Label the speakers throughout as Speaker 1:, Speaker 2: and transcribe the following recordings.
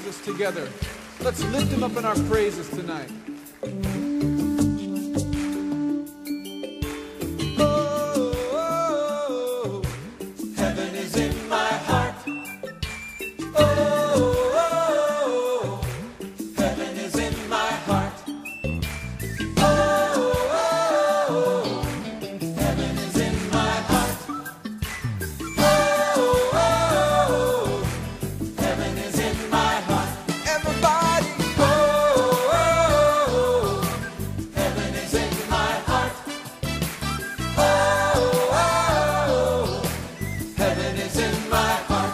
Speaker 1: Jesus together. Let's lift him up in our praises tonight. Oh, heaven is in my heart. Oh, heaven is in my heart. Oh, heaven is in my heart. Oh, heaven is in my heart. Everybody, oh, heaven is in my heart. Oh, heaven is in my heart.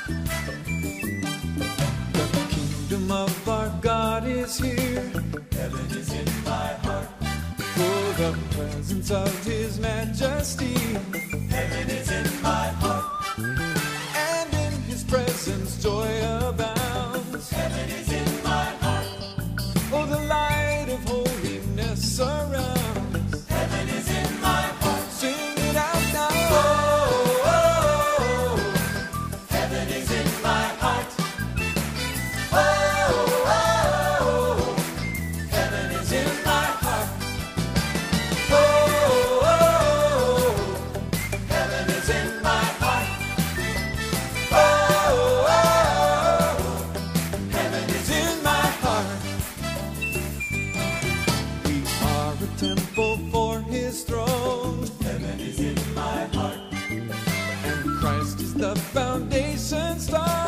Speaker 1: The kingdom of our God is here. Heaven is in my heart. For the presence of his majesty. Heaven is in my heart. And in his presence joy abounds. Heaven is in my heart. Oh, the light of holiness surrounds. Heaven is in my heart. Sing it out now. Oh, heaven is in my heart. Oh, heaven is in my heart. Oh, heaven is in my heart. Oh, heaven is in my heart. We are a temple for his throne. Heaven is in my heart. And Christ is the foundation stone.